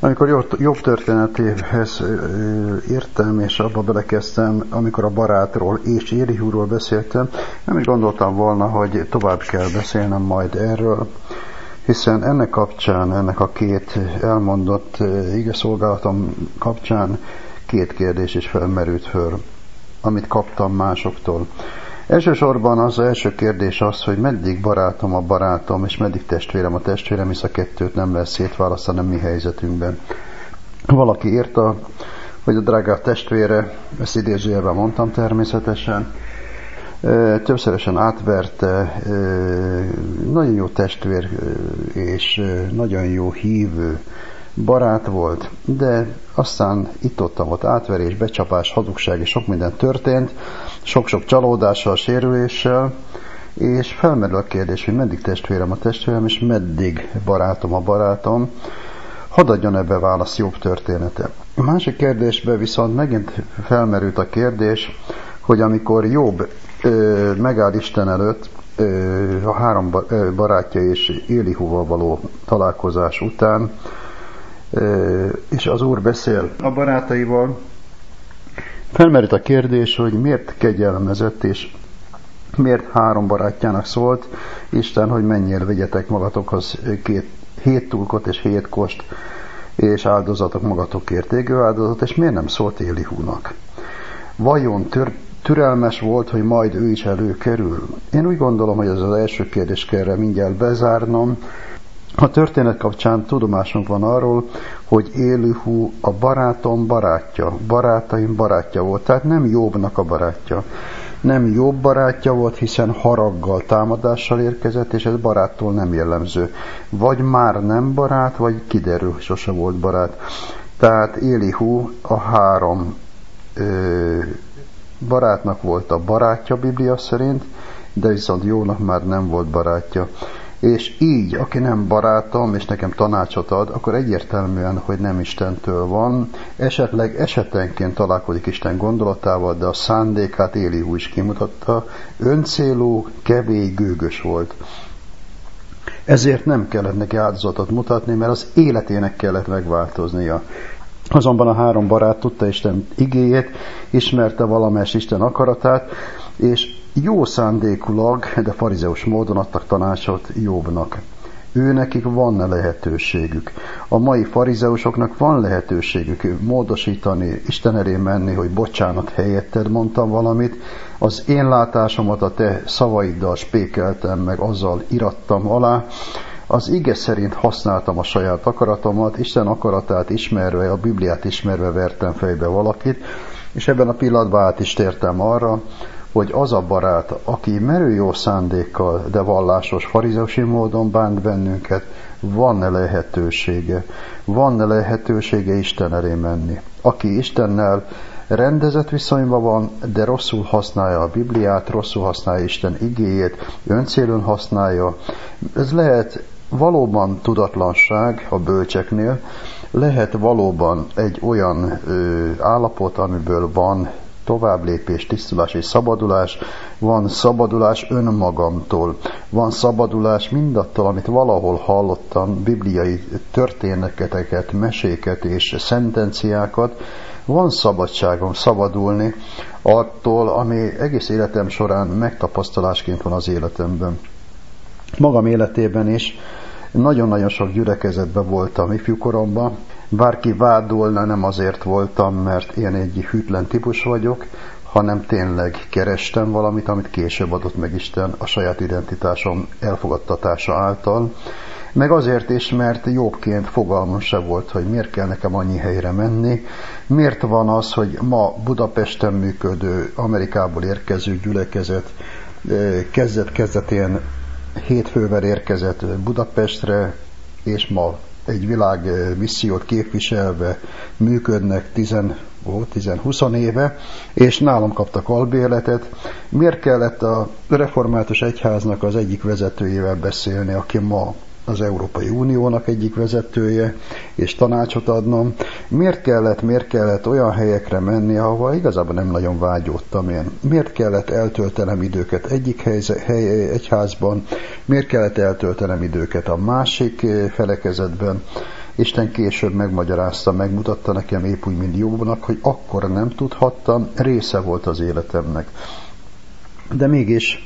Amikor Jobb történetéhez értem, és abba belekezdtem, amikor a barátról és Élihúról beszéltem, nem is gondoltam volna, hogy tovább kell beszélnem majd erről, hiszen ennek kapcsán, ennek a két elmondott igeszolgálatom kapcsán két kérdés is felmerült föl, amit kaptam másoktól. Elsősorban az első kérdés az, hogy meddig barátom a barátom, és meddig testvérem a testvérem, hisz a kettőt nem lehet szétválasztani a mi helyzetünkben. Valaki írta, hogy a drága testvére, ezt idézőjelben mondtam természetesen, többszörösen átverte, nagyon jó testvér és nagyon jó hívő barát volt, de aztán itt-ott átverés, becsapás, hazugság és sok minden történt, sok-sok csalódással, sérüléssel, és felmerül a kérdés, hogy meddig testvérem a testvérem, és meddig barátom a barátom. Hadd adjon ebbe választ Jobb története. A másik kérdésben viszont megint felmerült a kérdés, hogy amikor Jobb megáll Isten előtt, a három barátja és Élihúval való találkozás után, és az Úr beszél a barátaival, felmerült a kérdés, hogy miért kegyelmezett, és miért három barátjának szólt Isten, hogy menjél, vegyetek magatokhoz 7 tulkot és 7 kost, és áldozatok magatokért égő áldozat, és miért nem szólt Élihúnak? Vajon türelmes volt, hogy majd ő is előkerül? Én úgy gondolom, hogy ez az első kérdés kell mindjárt bezárnom. A történet kapcsán tudomásunk van arról, hogy Élihú a barátom barátja, barátaim barátja volt, tehát nem Jobbnak a barátja. Nem Jobb barátja volt, hiszen haraggal, támadással érkezett, és ez baráttól nem jellemző. Vagy már nem barát, vagy kiderül, sose volt barát. Tehát Élihú a három barátnak volt a barátja Biblia szerint, de viszont Jobbnak már nem volt barátja. És így, aki nem barátom, és nekem tanácsot ad, akkor egyértelműen, hogy nem Istentől van. Esetleg esetenként találkozik Isten gondolatával, de a szándékát Élihú is kimutatta. Öncélú, kevés, gőgös volt. Ezért nem kellett neki áldozatot mutatni, mert az életének kellett megváltoznia. Azonban a három barát tudta Isten igéjét, ismerte valamelyes Isten akaratát, és jó szándékulag, de farizeus módon adtak tanácsot Jobbnak. Nekik van lehetőségük. A mai farizeusoknak van lehetőségük módosítani, Isten elé menni, hogy bocsánat, helyetted mondtam valamit, az én látásomat a te szavaiddal spékeltem, meg azzal irattam alá, az ige szerint használtam a saját akaratomat, Isten akaratát ismerve, a Bibliát ismerve vertem fejbe valakit, és ebben a pillanatban át is tértem arra, hogy az a barát, aki merő jó szándékkal, de vallásos farizeusi módon bánt bennünket, van-e lehetősége? Van-e lehetősége Isten elé menni? Aki Istennel rendezett viszonyban van, de rosszul használja a Bibliát, rosszul használja Isten igéjét, öncélön használja. Ez lehet valóban tudatlanság a bölcseknél, lehet valóban egy olyan állapot, amiből van továbblépés, tisztulás és szabadulás, van szabadulás önmagamtól, van szabadulás mindattól, amit valahol hallottam, bibliai történeteket, meséket és szentenciákat, van szabadságom szabadulni attól, ami egész életem során megtapasztalásként van az életemben. Magam életében is nagyon-nagyon sok gyülekezetben voltam ifjúkoromban. Bárki vádolna, nem azért voltam, mert én egy hűtlen típus vagyok, hanem tényleg kerestem valamit, amit később adott meg Isten a saját identitásom elfogadtatása által. Meg azért is, mert Jobbként fogalmam se volt, hogy miért kell nekem annyi helyre menni, miért van az, hogy ma Budapesten működő, Amerikából érkező gyülekezet kezdetén 7 fővel érkezett Budapestre, és ma egy világ missziót képviselve működnek 10-20 éve, és nálam kaptak albérletet. Miért kellett a református egyháznak az egyik vezetőjével beszélni, aki ma az Európai Uniónak egyik vezetője, és tanácsot adnom? Miért kellett olyan helyekre menni, ahova igazából nem nagyon vágyódtam én? Miért kellett eltöltenem időket egyik egyházban? Miért kellett eltöltenem időket a másik felekezetben? Isten később megmagyarázta, megmutatta nekem épp úgy, mint Jóbnak, hogy akkor nem tudhattam, része volt az életemnek. De mégis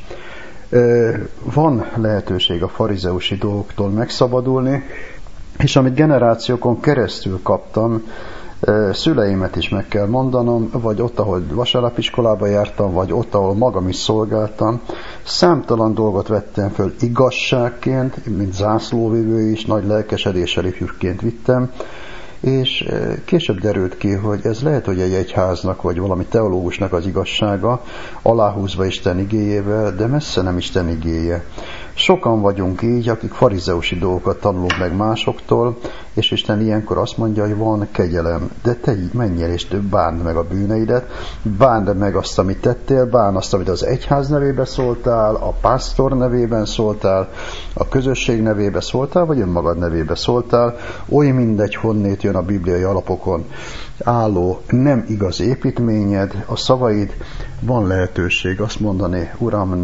van lehetőség a farizeusi dolgoktól megszabadulni, és amit generációkon keresztül kaptam, szüleimet is meg kell mondanom, vagy ott, ahol vasárnapiskolába jártam, vagy ott, ahol magam is szolgáltam, számtalan dolgot vettem föl igazságként, mint zászlóvivő is, nagy lelkesedéssel ifjúként vittem, és később derült ki, hogy ez lehet, hogy egy egyháznak, vagy valami teológusnak az igazsága, aláhúzva Isten igéjével, de messze nem Isten igéje. Sokan vagyunk így, akik farizeusi dolgokat tanulunk meg másoktól, és Isten ilyenkor azt mondja, hogy van kegyelem, de te így menjél, és te bánd meg a bűneidet, bánd meg azt, amit tettél, bánd azt, amit az egyház nevébe szóltál, a pásztor nevében szóltál, a közösség nevébe szóltál, vagy önmagad nevébe szóltál, oly mindegy, honnét jön a bibliai alapokon álló nem igaz építményed, a szavaid, van lehetőség azt mondani, Uram,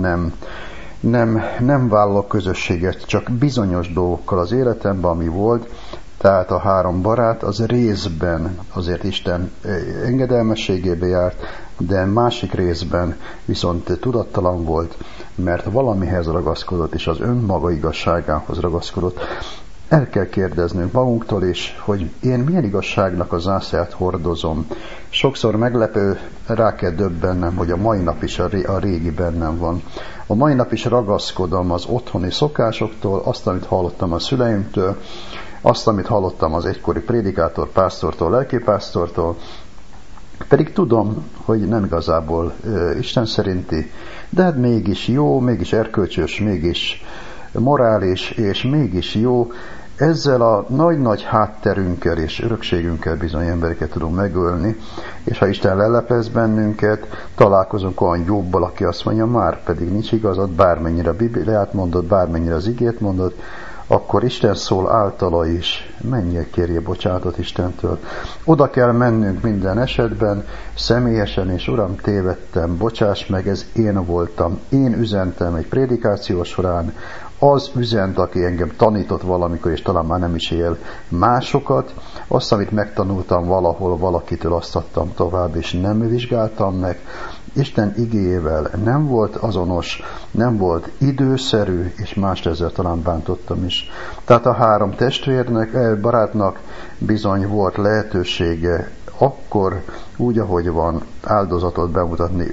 nem vállalok közösséget, csak bizonyos dolgokkal az életemben, ami volt, tehát a 3 barát az részben azért Isten engedelmességébe járt, de másik részben viszont tudattalan volt, mert valamihez ragaszkodott, és az önmaga igazságához ragaszkodott. El kell kérdeznünk magunktól is, hogy én milyen igazságnak a zászlaját hordozom. Sokszor meglepő, rá kell döbbennem, hogy a mai nap is a régi bennem van. A mai nap is ragaszkodom az otthoni szokásoktól, azt, amit hallottam a szüleimtől, azt, amit hallottam az egykori prédikátor, pásztortól, lelkipásztortól, pedig tudom, hogy nem igazából Isten szerinti, de hát mégis jó, mégis erkölcsös, mégis morális, és mégis jó. Ezzel a nagy-nagy hátterünkkel és örökségünkkel bizony embereket tudunk megölni, és ha Isten leleplez bennünket, találkozunk olyan Jobbal, aki azt mondja, már pedig nincs igazad, bármennyire a Bibliát mondod, bármennyire az igét mondod, akkor Isten szól általa is, menjél, kérje bocsánatot Istentől. Oda kell mennünk minden esetben, személyesen, és Uram, tévedtem, bocsáss meg, ez én voltam. Én üzentem egy prédikáció során, az üzent, aki engem tanított valamikor, és talán már nem is él, másokat, azt, amit megtanultam valahol, valakitől, azt adtam tovább, és nem vizsgáltam meg. Isten igéjével nem volt azonos, nem volt időszerű, és mást ezzel talán bántottam is. Tehát a 3 testvérnek, barátnak bizony volt lehetősége akkor úgy, ahogy van, áldozatot bemutatni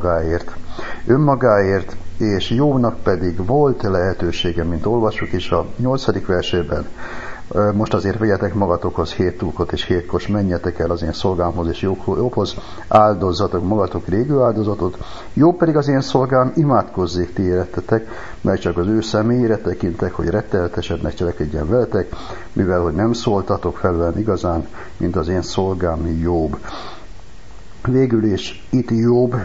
önmagáért, és Jóbnak pedig volt lehetősége, mint olvassuk is a 8. versében, most azért vegyetek magatokhoz 7 túlkot és 7 kos, menjetek el az én szolgámhoz és Jobbhoz, áldozzatok magatok régő áldozatot, Jobb pedig az én szolgám, imádkozzék ti érettetek, mert csak az ő személyére tekintek, hogy retteltesednek cselekedjen veletek, mivel hogy nem szóltatok felőlem igazán, mint az én szolgám Jobb. Végül is itt Jobb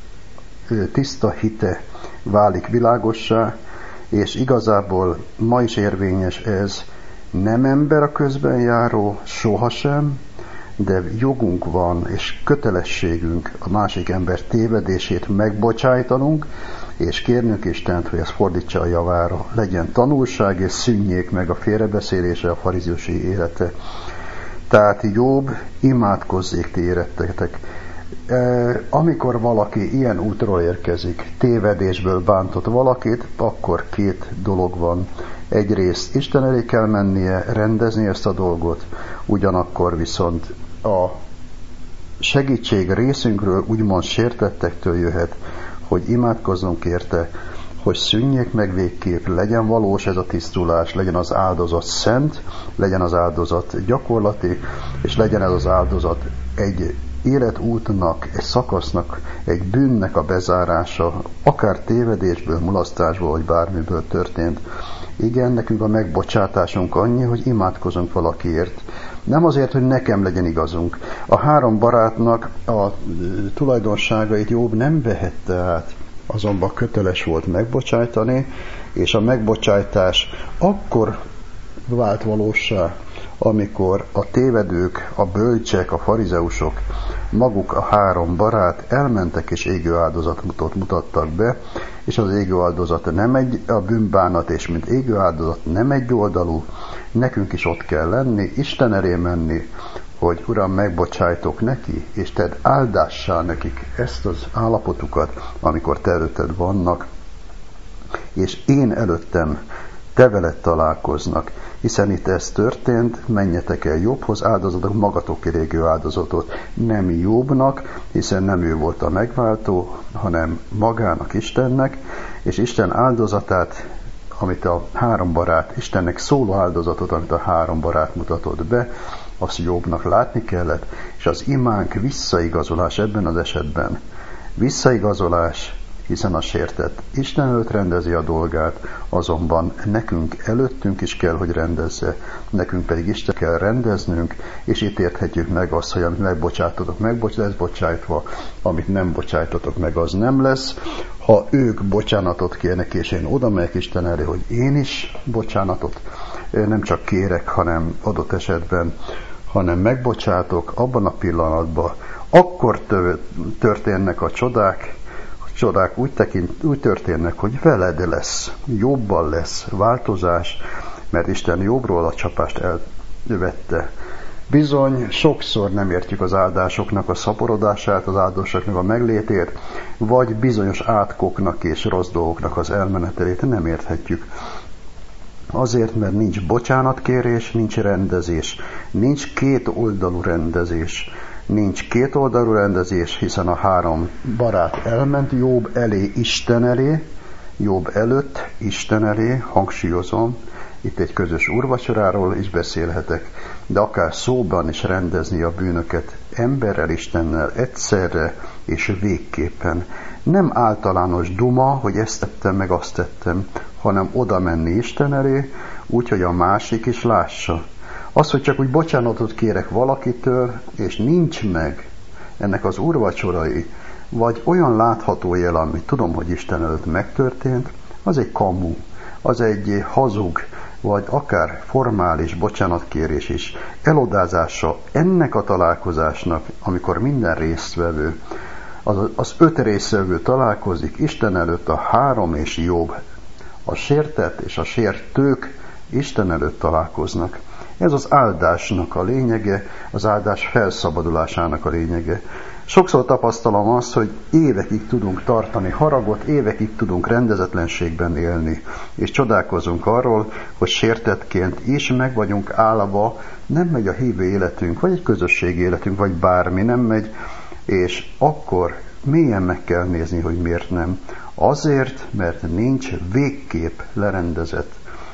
tiszta hite válik világossá, és igazából ma is érvényes ez, nem ember a közben járó, sohasem, de jogunk van, és kötelességünk a másik ember tévedését megbocsájtanunk, és kérnünk Istent, hogy ezt fordítsa a javára. Legyen tanulság, és szűnjék meg a félrebeszélése, a farizeusi élete. Tehát Jobb, imádkozzék ti érettetek. Amikor valaki ilyen útról érkezik, tévedésből bántott valakit, akkor 2 dolog van. Egyrészt Isten elé kell mennie, rendezni ezt a dolgot, ugyanakkor viszont a segítség részünkről úgymond sértettektől jöhet, hogy imádkozzunk érte, hogy szűnjék meg végképp, legyen valós ez a tisztulás, legyen az áldozat szent, legyen az áldozat gyakorlati, és legyen ez az áldozat egy életútnak, egy szakasznak, egy bűnnek a bezárása, akár tévedésből, mulasztásból, vagy bármiből történt. Igen, nekünk a megbocsátásunk annyi, hogy imádkozunk valakiért. Nem azért, hogy nekem legyen igazunk. A 3 barátnak a tulajdonságait Jobb nem vehette át, azonban köteles volt megbocsájtani, és a megbocsájtás akkor vált valóssá, amikor a tévedők, a bölcsek, a farizeusok, maguk a 3 barát elmentek és égő áldozatot mutattak be, és az égő áldozat nem a bűnbánat, és mint égő áldozat nem egy oldalú, nekünk is ott kell lenni, Isten elé menni, hogy Uram, megbocsájtok neki, és tedd áldássá nekik ezt az állapotukat, amikor te előtted vannak, és én előttem te veled találkoznak, hiszen itt ez történt, menjetek el Jobbhoz, áldozatok magatok égő áldozatot, nem Jobbnak, hiszen nem ő volt a megváltó, hanem magának, Istennek, és Isten áldozatát, amit a 3 barát, Istennek szóló áldozatot, amit a 3 barát mutatott be, azt Jobbnak látni kellett, és az imánk visszaigazolás ebben az esetben. Visszaigazolás, hiszen a sértett Isten előtt rendezi a dolgát, azonban nekünk előttünk is kell, hogy rendezze, nekünk pedig Isten kell rendeznünk, és itt érthetjük meg azt, hogy amit megbocsátotok, lesz bocsájtva, amit nem bocsájtotok meg, az nem lesz. Ha ők bocsánatot kérnek, és én oda megyek Isten elé, hogy én is bocsánatot nem csak kérek, hanem adott esetben, hanem megbocsátok abban a pillanatban, akkor történnek a csodák úgy történnek, hogy veled lesz, jobban lesz változás, mert Isten jobbról a csapást elvette. Bizony, sokszor nem értjük az áldásoknak a szaporodását, az áldásoknak a meglétét, vagy bizonyos átkoknak és rossz dolgoknak az elmenetelét nem érthetjük. Azért, mert nincs bocsánatkérés, nincs rendezés, nincs kétoldalú rendezés. Nincs kétoldalú rendezés, hiszen a 3 barát elment Jobb elé, Isten elé, Jobb előtt, Isten elé, hangsúlyozom, itt egy közös úrvacsoráról is beszélhetek, de akár szóban is rendezni a bűnöket emberrel, Istennel egyszerre és végképpen. Nem általános duma, hogy ezt tettem, meg azt tettem, hanem oda menni Isten elé, úgy, hogy a másik is lássa. Az, hogy csak úgy bocsánatot kérek valakitől, és nincs meg ennek az úrvacsorai, vagy olyan látható jel, amit tudom, hogy Isten előtt megtörtént, az egy kamu, az egy hazug, vagy akár formális bocsánatkérés is, elodázása ennek a találkozásnak, amikor minden résztvevő, az 5 résztvevő találkozik Isten előtt, a 3 és Jobb, a sértett és a sértők Isten előtt találkoznak. Ez az áldásnak a lényege, az áldás felszabadulásának a lényege. Sokszor tapasztalom azt, hogy évekig tudunk tartani haragot, évekig tudunk rendezetlenségben élni, és csodálkozunk arról, hogy sértettként is meg vagyunk állva, nem megy a hívő életünk, vagy egy közösségi életünk, vagy bármi nem megy, és akkor mélyen meg kell nézni, hogy miért nem. Azért, mert nincs végképp lerendezett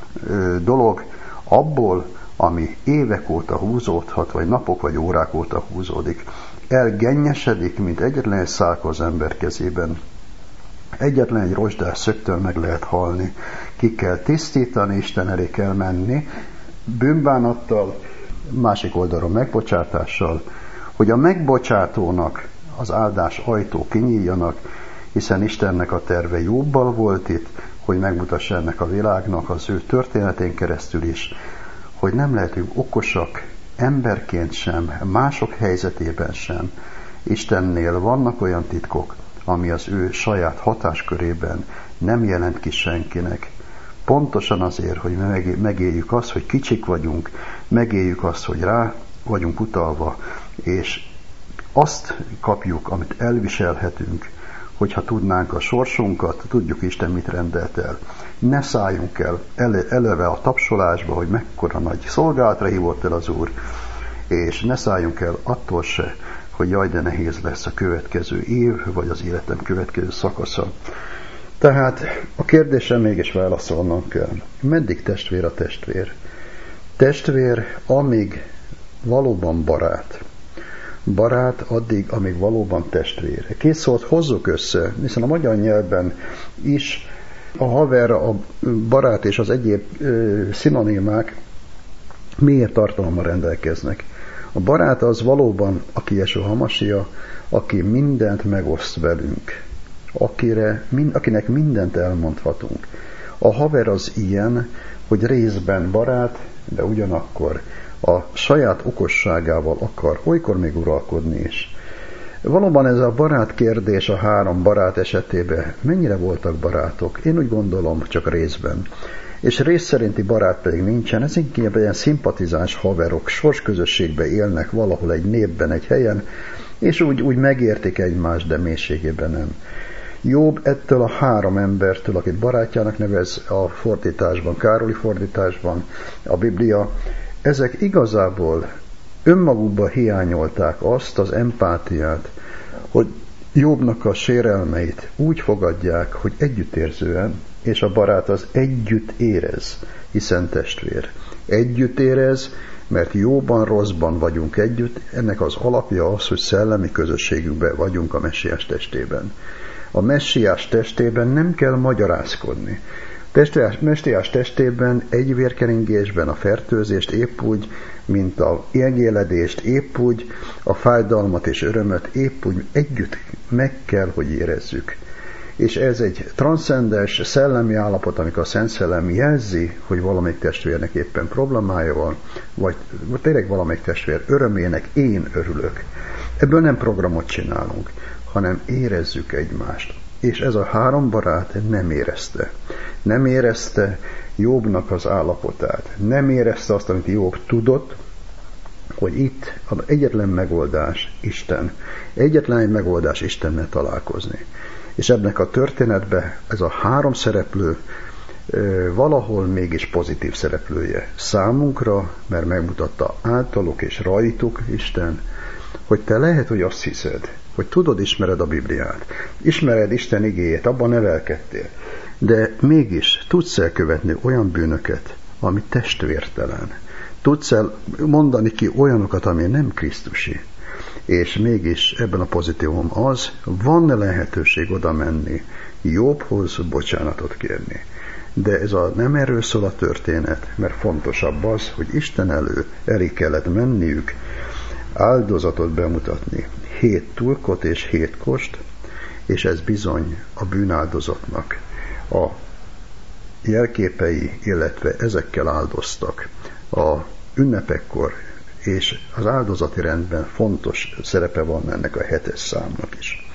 dolog abból, ami évek óta húzódhat, vagy napok vagy órák óta húzódik. Elgennyesedik, mint egyetlen egy szálka az ember kezében. Egyetlen egy rozsdás szögtől meg lehet halni. Ki kell tisztítani, Isten elé kell menni, bűnbánattal, másik oldalról megbocsátással, hogy a megbocsátónak az áldás ajtó kinyíljanak, hiszen Istennek a terve Jobbal volt itt, hogy megmutassa ennek a világnak az ő történetén keresztül is, hogy nem lehetünk okosak emberként sem, mások helyzetében sem. Istennél vannak olyan titkok, ami az ő saját hatáskörében nem jelent ki senkinek. Pontosan azért, hogy megéljük azt, hogy kicsik vagyunk, megéljük azt, hogy rá vagyunk utalva, és azt kapjuk, amit elviselhetünk, hogyha tudnánk a sorsunkat, tudjuk Isten mit rendelt el. Ne szálljunk el eleve a tapsolásba, hogy mekkora nagy szolgálatra hívott el az Úr, és ne szálljunk el attól se, hogy jaj, de nehéz lesz a következő év, vagy az életem következő szakasza. Tehát a kérdésre mégis válaszolnom kell. Meddig testvér a testvér? Testvér, amíg valóban barát. Barát addig, amíg valóban testvér. Két szót hozzuk össze, hiszen a magyar nyelvben is a haver, a barát és az egyéb szinonimák mélyebb tartalommal rendelkeznek. A barát az valóban, aki Jesúa Hamasia, aki mindent megoszt velünk, akinek mindent elmondhatunk. A haver az ilyen, hogy részben barát, de ugyanakkor a saját okosságával akar olykor még uralkodni is. Valóban ez a barát kérdés a 3 barát esetében, mennyire voltak barátok? Én úgy gondolom, csak részben. És rész szerinti barát pedig nincsen, ez inkább ilyen szimpatizáns haverok, sorsközösségben élnek valahol egy népben, egy helyen, és úgy megértik egymást, de mélységében nem. Jobb ettől a 3 embertől, akit barátjának nevez a fordításban, Károli fordításban, a Biblia, ezek igazából önmagukban hiányolták azt az empátiát, hogy Jobbnak a sérelmeit úgy fogadják, hogy együttérzően, és a barát az együtt érez, hiszen testvér. Együtt érez, mert jóban, rosszban vagyunk együtt, ennek az alapja az, hogy szellemi közösségükben vagyunk a Messiás testében. A Messiás testében nem kell magyarázkodni. Messiás testében egy vérkeringésben a fertőzést épp úgy, mint a élgéledést, épp úgy a fájdalmat és örömöt épp úgy együtt meg kell, hogy érezzük. És ez egy transzcendens szellemi állapot, amikor a Szent Szellem jelzi, hogy valamelyik testvérnek éppen problémája van, vagy tényleg valamelyik testvér örömének én örülök. Ebből nem programot csinálunk, hanem érezzük egymást. És ez a 3 barát nem érezte. Nem érezte Jobbnak az állapotát. Nem érezte azt, amit Jobb tudott, hogy itt az egyetlen megoldás Isten. Egyetlen egy megoldás Istennel találkozni. És ebben a történetben ez a 3 szereplő valahol mégis pozitív szereplője számunkra, mert megmutatta általuk és rajtuk Isten, hogy te lehet, hogy azt hiszed, hogy tudod, ismered a Bibliát, ismered Isten igéjét, abban nevelkedtél, de mégis tudsz elkövetni olyan bűnöket, ami testvértelen. Tudsz el mondani ki olyanokat, ami nem krisztusi. És mégis ebben a pozitívum az, van lehetőség oda menni, Jobbhoz bocsánatot kérni. De nem erről szól a történet, mert fontosabb az, hogy Isten elé kellett menniük, áldozatot bemutatni, 7 tulkot és 7 kost, és ez bizony a bűnáldozatnak a jelképei, illetve ezekkel áldoztak a ünnepekkor, és az áldozati rendben fontos szerepe van ennek a 7-es számnak is.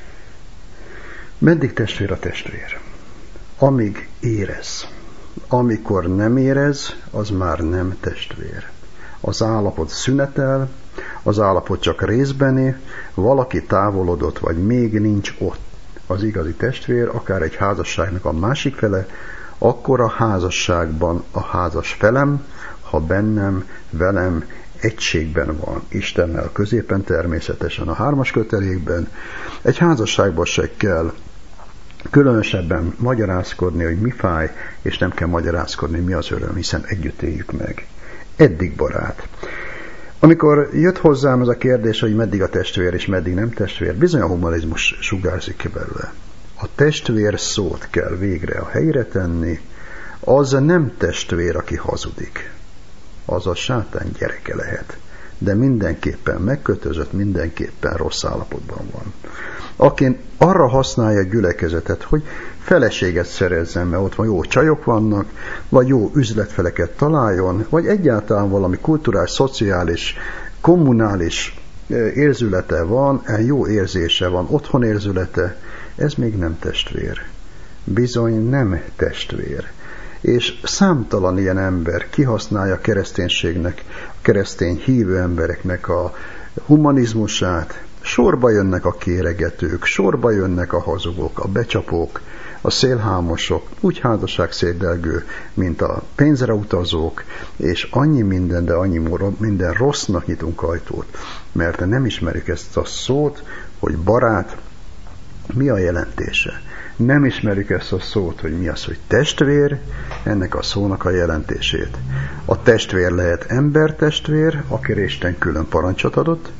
Meddig testvér a testvér? Amíg érez. Amikor nem érez, az már nem testvér. Az állapot szünetel, az állapot csak részbeni, valaki távolodott, vagy még nincs ott. Az igazi testvér, akár egy házasságnak a másik fele, akkor a házasságban a házas felem, ha bennem, velem egységben van, Istennel középen természetesen a 3. kötelékben. Egy házasságban se kell különösebben magyarázkodni, hogy mi fáj, és nem kell magyarázkodni, mi az öröm, hiszen együtt éljük meg. Eddig barát. Amikor jött hozzám ez a kérdés, hogy meddig a testvér és meddig nem testvér, bizony a humanizmus sugárzik ki belőle. A testvér szót kell végre a helyre tenni, az nem testvér, aki hazudik. Az a sátán gyereke lehet, de mindenképpen megkötözött, mindenképpen rossz állapotban van. Aki arra használja a gyülekezetet, hogy feleséget szerezzen, mert ott van jó csajok vannak, vagy jó üzletfeleket találjon, vagy egyáltalán valami kulturális, szociális, kommunális érzülete van, jó érzése van, otthonérzülete, ez még nem testvér. Bizony nem testvér. És számtalan ilyen ember kihasználja a kereszténységnek, a keresztény hívő embereknek a humanizmusát, sorba jönnek a kéregetők, sorba jönnek a hazugok, a becsapók, a szélhámosok, úgy házasságszédelgő, mint a pénzre utazók, és annyi minden, de annyi minden rossznak nyitunk ajtót, mert nem ismerjük ezt a szót, hogy barát, mi a jelentése. Nem ismerjük ezt a szót, hogy mi az, hogy testvér, ennek a szónak a jelentését. A testvér lehet embertestvér, akire Isten külön parancsot adott,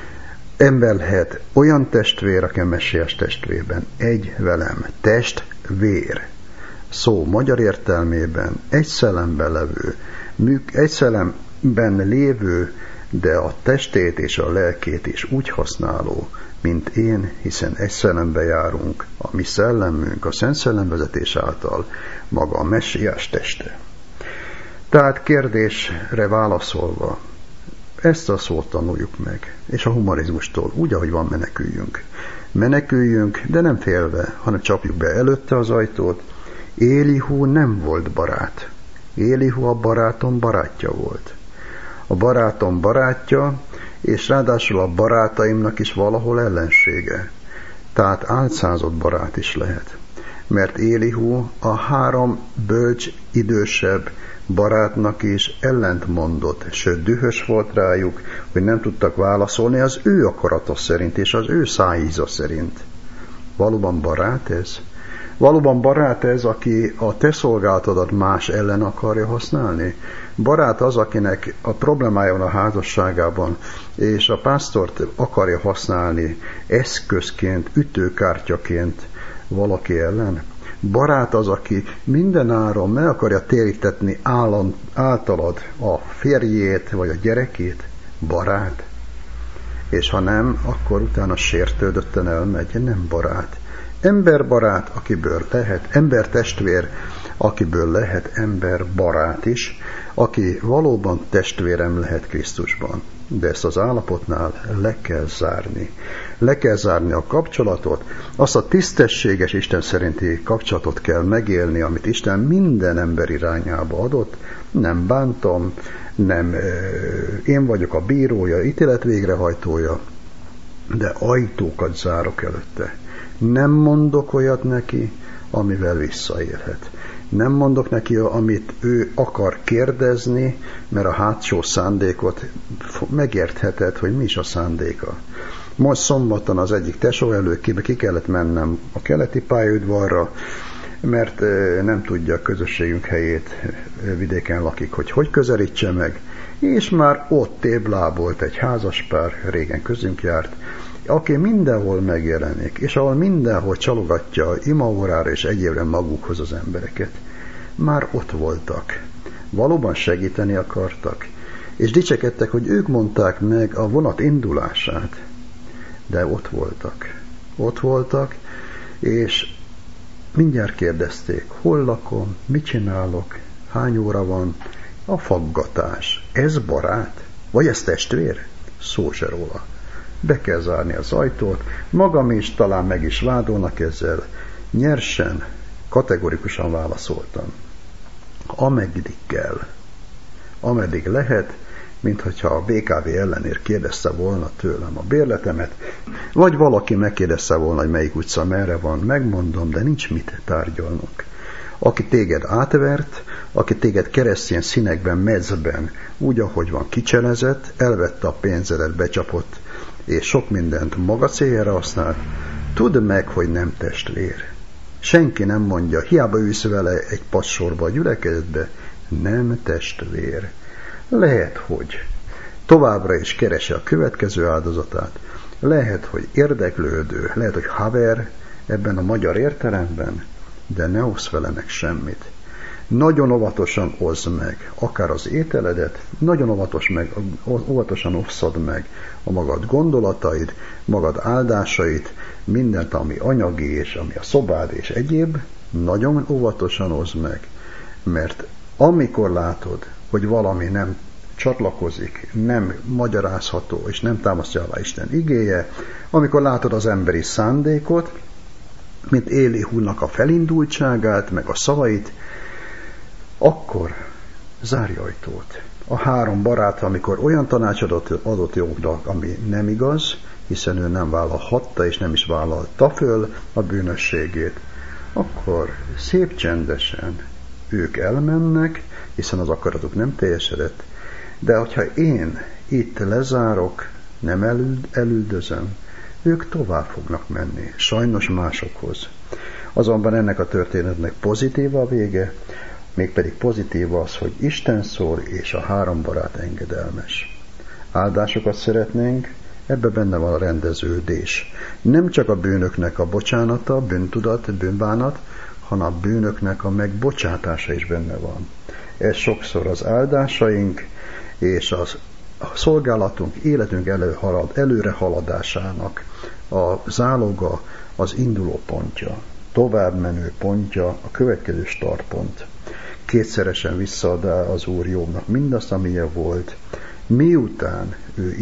ember lehet olyan testvér, aki a Messiás testvérben egy velem, testvér. Szó magyar értelmében egy szellemben levő, egy szellemben lévő, de a testét és a lelkét is úgy használó, mint én, hiszen egy szellembe járunk, a mi szellemünk a Szent Szellem vezetés által, maga a Messiás teste. Tehát kérdésre válaszolva, ezt a szót tanuljuk meg, és a humorizmustól úgy, ahogy van, meneküljünk. Meneküljünk, de nem félve, hanem csapjuk be előtte az ajtót. Élihu nem volt barát. Élihu a barátom barátja volt. A barátom barátja, és ráadásul a barátaimnak is valahol ellensége. Tehát álcázott barát is lehet. Mert Élihu a 3 bölcs, idősebb barátnak is ellent mondott, sőt dühös volt rájuk, hogy nem tudtak válaszolni az ő akarata szerint és az ő szájíza szerint. Valóban barát ez? Valóban barát ez, aki a te szolgáltadat más ellen akarja használni? Barát az, akinek a problémája van a házasságában, és a pásztort akarja használni eszközként, ütőkártyaként valaki ellen? Barát az, aki minden áron meg akarja térítetni általad a férjét vagy a gyerekét? Barát? És ha nem, akkor utána sértődötten elmegy, nem barát. Emberbarát, akiből lehet, embertestvér, akiből lehet emberbarát is, aki valóban testvérem lehet Krisztusban. De ezt az állapotnál le kell zárni. Le kell zárni a kapcsolatot, azt a tisztességes Isten szerinti kapcsolatot kell megélni, amit Isten minden ember irányába adott. Nem bántom, nem én vagyok a bírója, ítélet végrehajtója, de ajtókat zárok előtte. Nem mondok olyat neki, amivel visszaélhet. Nem mondok neki, amit ő akar kérdezni, mert a hátsó szándékot megértheted, hogy mi is a szándéka. Most szombaton az egyik tesó előkébe ki kellett mennem a keleti pályaudvarra, mert nem tudja a közösségünk helyét, vidéken lakik, hogy közelítse meg, és már ott téblábolt egy házaspár, régen közünk járt, aki mindenhol megjelenik, és ahol mindenhol csalogatja imaórára és egyébre magukhoz az embereket. Már ott voltak. Valóban segíteni akartak, és dicsekedtek, hogy ők mondták meg a vonat indulását. De ott voltak. Ott voltak, és mindjárt kérdezték, hol lakom, mit csinálok, hány óra van, a faggatás. Ez barát? Vagy ez testvér? Szó se róla. Be kell zárni az ajtót, magam is talán meg is vádolnak ezzel. Nyersen, kategorikusan válaszoltam. Ameddig kell. Ameddig lehet, mintha a BKV ellenér kérdezte volna tőlem a bérletemet, vagy valaki megkérdezte volna, hogy melyik utca merre van, megmondom, de nincs mit tárgyalnunk. Aki téged átvert, aki téged keresztény színekben, mezben, úgy, ahogy van kicselezett, elvette a pénzedet, becsapott, és sok mindent maga céljára használt, tudd meg, hogy nem testvér. Senki nem mondja, hiába ülsz vele egy padsorba a gyülekezetbe, nem testvér. Lehet, hogy továbbra is keresi a következő áldozatát, lehet, hogy érdeklődő, lehet, hogy haver ebben a magyar értelemben, de ne oszd vele meg semmit. Nagyon óvatosan oszd meg, akár az ételedet, nagyon óvatosan osszad meg a magad gondolataid, magad áldásait, mindent, ami anyagi és ami a szobád és egyéb, nagyon óvatosan oszd meg, mert amikor látod, hogy valami nem csatlakozik, nem magyarázható, és nem támasztja alá Isten igéje, amikor látod az emberi szándékot, mint Élihúnak a felindultságát, meg a szavait, akkor zárj ajtót. A 3 barát, amikor olyan tanácsot adott Jobbnak, ami nem igaz, hiszen ő nem vállalhatta és nem is vállalta föl a bűnösségét, akkor szép csendesen ők elmennek, hiszen az akaratuk nem teljesedett, de hogyha én itt lezárok, nem elüldözöm, ők tovább fognak menni, sajnos másokhoz. Azonban ennek a történetnek pozitív a vége, mégpedig pozitív az, hogy Isten szól, és a 3 barát engedelmes. Áldásokat szeretnénk, ebbe benne van a rendeződés. Nem csak a bűnöknek a bocsánata, bűntudat, bűnbánat, hanem a bűnöknek a megbocsátása is benne van. Ez sokszor az áldásaink és a szolgálatunk, életünk előre haladásának a záloga, az induló pontja, továbbmenő pontja, a következő startpont. kétszeresen visszaadá az Úr Jobbnak mindazt, amilyen volt, miután ő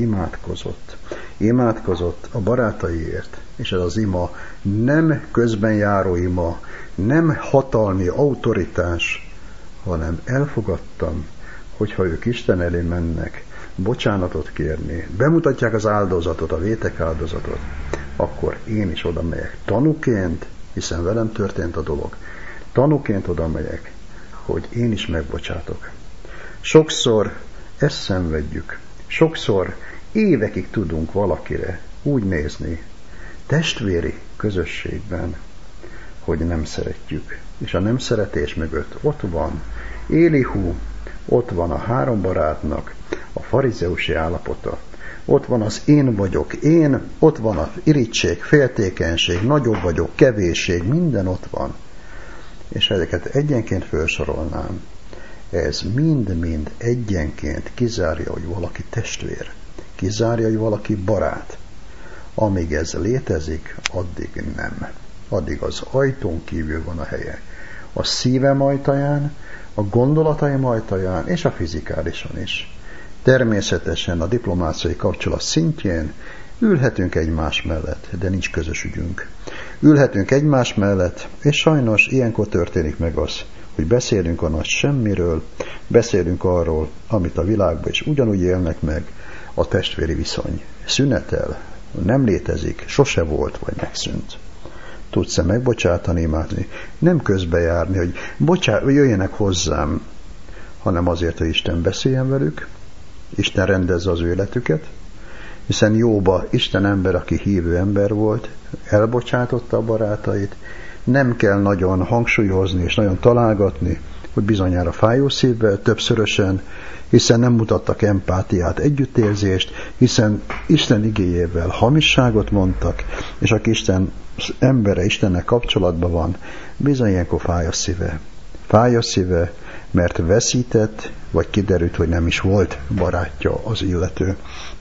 imádkozott a barátaiért, és ez az ima nem közbenjáró ima, nem hatalmi autoritás, hanem elfogadtam, hogyha ők Isten elé mennek, bocsánatot kérni, bemutatják az áldozatot, a vétek áldozatot, akkor én is oda megyek tanúként, hiszen velem történt a dolog. Tanúként oda megyek, hogy én is megbocsátok. Sokszor ezt szenvedjük. Sokszor évekig tudunk valakire úgy nézni, testvéri közösségben, hogy nem szeretjük. És a nem szeretés mögött ott van Élihu, ott van a 3 barátnak a farizeusi állapota, ott van az én vagyok én, ott van az irigység, féltékenység, nagyobb vagyok, kevésség, minden ott van. És ezeket egyenként felsorolnám. Ez mind-mind egyenként kizárja, hogy valaki testvér, kizárja, hogy valaki barát. Amíg ez létezik, addig nem. Addig az ajtón kívül van a helye. A szívem ajtaján, a gondolataim ajtaján, és a fizikálisan is. Természetesen a diplomáciai kapcsolat szintjén ülhetünk egymás mellett, de nincs közös ügyünk. Ülhetünk egymás mellett, és sajnos ilyenkor történik meg az, hogy beszélünk a nagy semmiről, beszélünk arról, amit a világban is ugyanúgy élnek meg, a testvéri viszony. Szünetel, nem létezik, sose volt, vagy megszűnt. Tudsz-e megbocsátani, imádni? Nem közbejárni, hogy jöjjenek hozzám, hanem azért, hogy Isten beszéljen velük, Isten rendezze az ő életüket, hiszen Jóba Isten ember, aki hívő ember volt, elbocsátotta a barátait, nem kell nagyon hangsúlyozni és nagyon találgatni, hogy bizonyára fájó szívvel, többszörösen, hiszen nem mutattak empátiát, együttérzést, hiszen Isten igéjével hamisságot mondtak, és aki Isten embere, Istennek kapcsolatban van, bizony ilyenkor fáj a szíve. Fáj a szíve, mert veszített, vagy kiderült, hogy nem is volt barátja az illető.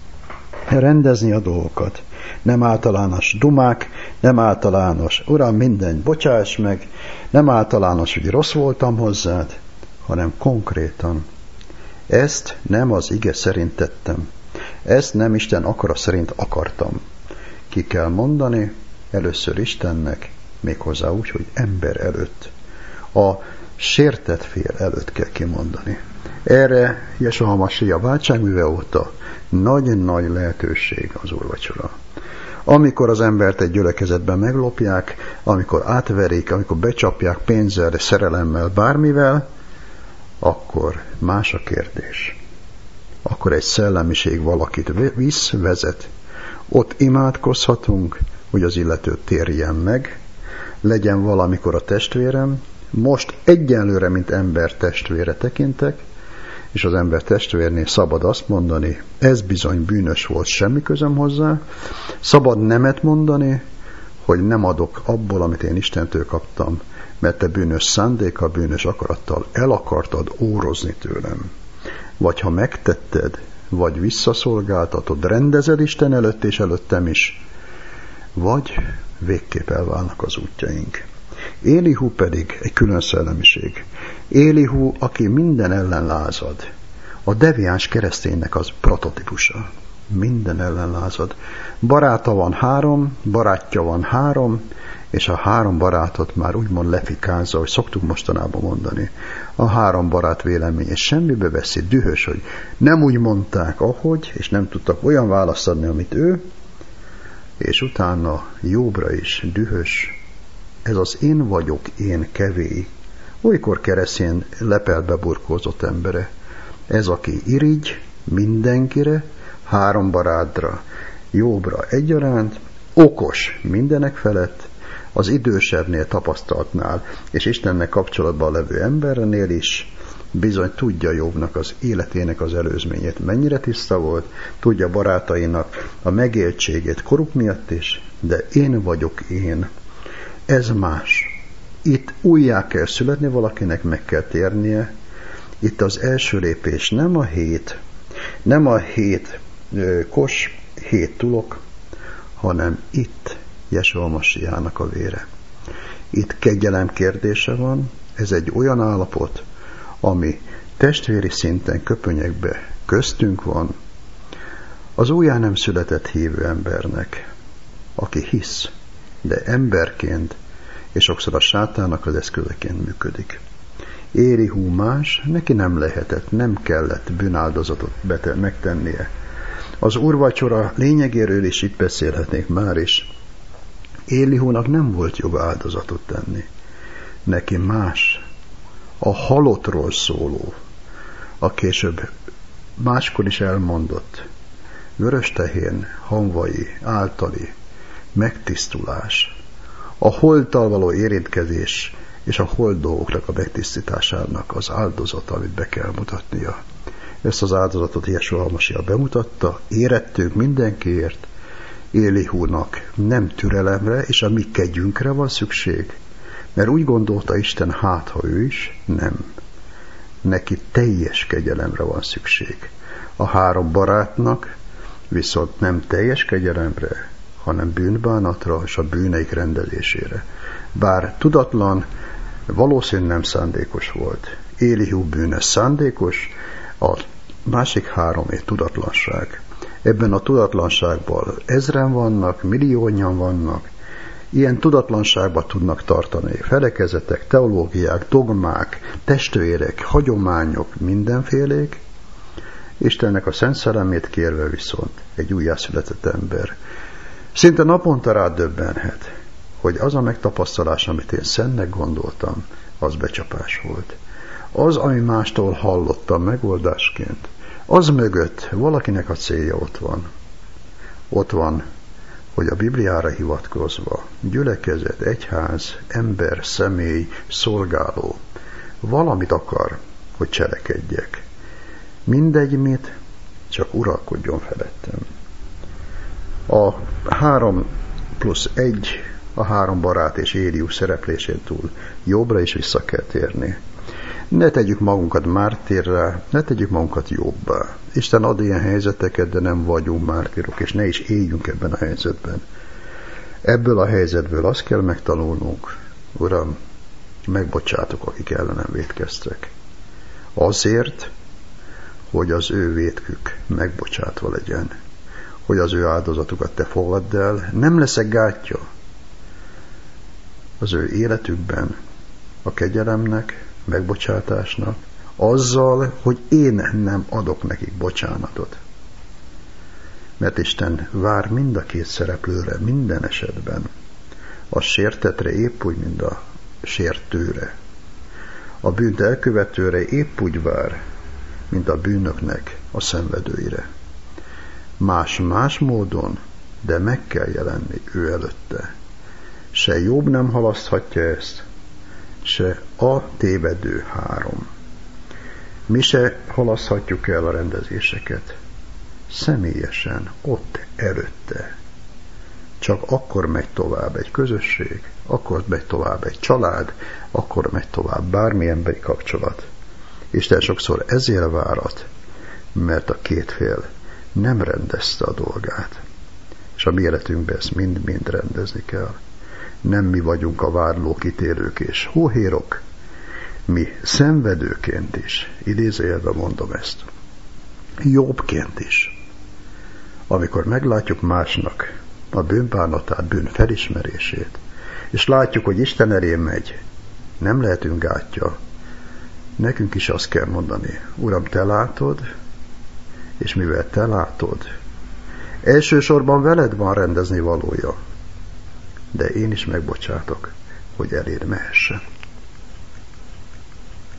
Rendezni a dolgokat. Nem általános dumák, nem általános, Uram, minden, bocsáss meg, nem általános, hogy rossz voltam hozzád, hanem konkrétan. Ezt nem az ige szerint tettem. Ezt nem Isten akara szerint akartam. Ki kell mondani először Istennek, méghozzá úgy, hogy ember előtt. A sértett fél előtt kell kimondani. Erre Jesua Masiha váltságműve óta nagy-nagy lehetőség az úrvacsora. Amikor az embert egy gyülekezetben meglopják, amikor átverik, amikor becsapják pénzzel, szerelemmel, bármivel, akkor más a kérdés. Akkor egy szellemiség valakit visz, vezet. Ott imádkozhatunk, hogy az illető térjen meg, legyen valamikor a testvérem, most egyenlőre, mint ember testvére tekintek, és az ember testvérnél szabad azt mondani, ez bizony bűnös volt, semmi közöm hozzá, szabad nemet mondani, hogy nem adok abból, amit én Istentől kaptam, mert te bűnös szándékkal, bűnös akarattal el akartad órozni tőlem. Vagy ha megtetted, vagy visszaszolgáltatod, rendezed Isten előtt és előttem is, vagy végképp elválnak az útjaink. Élihu pedig egy külön szellemiség. Élihu, aki minden ellen lázad. A deviáns kereszténynek az prototípusa. Minden ellen lázad. Barátja van három, és a 3 barátot már úgymond lefikázza, hogy szoktuk mostanában mondani. A 3 barát véleménye semmibe veszi, dühös, hogy nem úgy mondták, ahogy, és nem tudtak olyan választ adni, amit ő, és utána Jobbra is dühös. Ez az én vagyok, én kevély. Olykor keresztén lepelbe burkózott embere. Ez, aki irigy mindenkire, 3 barátra, Jobbra egyaránt, okos mindenek felett, az idősebbnél, tapasztaltnál, és Istennek kapcsolatban levő embernél is, bizony tudja Jobbnak az életének az előzményét, mennyire tiszta volt, tudja barátainak a megéltségét koruk miatt is, de én vagyok én. Ez más. Itt újjá kell születni valakinek, meg kell térnie. Itt az első lépés nem a 7 kos, 7 tulok, hanem itt Jesua Masihának a vére. Itt kegyelem kérdése van, ez egy olyan állapot, ami testvéri szinten köpönyekbe köztünk van, az újján nem született hívő embernek, aki hisz, de emberként és sokszor a sátának az eszközeként működik. Élihu más, neki nem lehetett, nem kellett bűnáldozatot megtennie. Az úrvacsora lényegéről is itt beszélhetnék már is. Élihúnak nem volt joga áldozatot tenni. Neki más, a halottról szóló, a később máskor is elmondott, vöröstehén hamvai általi megtisztulás, a holttal való érintkezés és a holt dolgoknak a megtisztításának az áldozata, amit be kell mutatnia. Ezt az áldozatot Jesúa Hamasiach bemutatta, érettünk mindenkiért. Élihúnak nem türelemre és a mi kegyünkre van szükség, mert úgy gondolta Isten, hát ha ő is, nem. Neki teljes kegyelemre van szükség. A 3 barátnak viszont nem teljes kegyelemre, hanem bűnbánatra és a bűneik rendezésére. Bár tudatlan, valószínűleg nem szándékos volt. Élihu bűne szándékos, a másik 3 tudatlanság. Ebben a tudatlanságban 1000-en vannak, milliónyan vannak. Ilyen tudatlanságban tudnak tartani felekezetek, teológiák, dogmák, testvérek, hagyományok, mindenfélék. Istennek a Szent Szellemét kérve viszont egy újjászületett ember szinte naponta rádöbbenhet, hogy az a megtapasztalás, amit én szentnek gondoltam, az becsapás volt. Az, ami mástól hallottam megoldásként, az mögött valakinek a célja ott van. Ott van, hogy a Bibliára hivatkozva gyülekezet, egyház, ember, személy, szolgáló valamit akar, hogy cselekedjek. Mindegy mit, csak uralkodjon felettem. A 3+1, a 3 barát és Élihu szereplésén túl jobbra is vissza kell térni. Ne tegyük magunkat mártírrá, ne tegyük magunkat jobbá. Isten ad ilyen helyzeteket, de nem vagyunk mártírok, és ne is éljünk ebben a helyzetben. Ebből a helyzetből azt kell megtanulnunk, Uram, megbocsátok, akik ellenem vétkeztek. Azért, hogy az ő vétkük megbocsátva legyen, hogy az ő áldozatukat te fogadd el, nem leszek gátja az ő életükben a kegyelemnek, megbocsátásnak, azzal, hogy én nem adok nekik bocsánatot. Mert Isten vár mind a 2 szereplőre, minden esetben. A sértettre épp úgy, mint a sértőre. A bűnt elkövetőre épp úgy vár, mint a bűnöknek a szenvedőire. Más módon, de meg kell jelenni ő előtte. Se Jobb nem halaszthatja ezt, se a tévedő 3. Mi se halaszthatjuk el a rendezéseket. Személyesen, ott előtte. Csak akkor megy tovább egy közösség, akkor megy tovább egy család, akkor megy tovább bármi emberi kapcsolat. Isten sokszor ezért várat, mert a 2 fél nem rendezte a dolgát. És a mi életünkben ezt mind-mind rendezni kell. Nem mi vagyunk a vádlók, ítélők és hóhérok, mi szenvedőként is, idézőjelben mondom ezt, jobbként is. Amikor meglátjuk másnak a bűnbánatát, bűn felismerését, és látjuk, hogy Isten elé megy, nem lehetünk gátja, nekünk is azt kell mondani, Uram, te látod, és mivel te látod, elsősorban veled van rendezni valója, de én is megbocsátok, hogy eléd mehessen.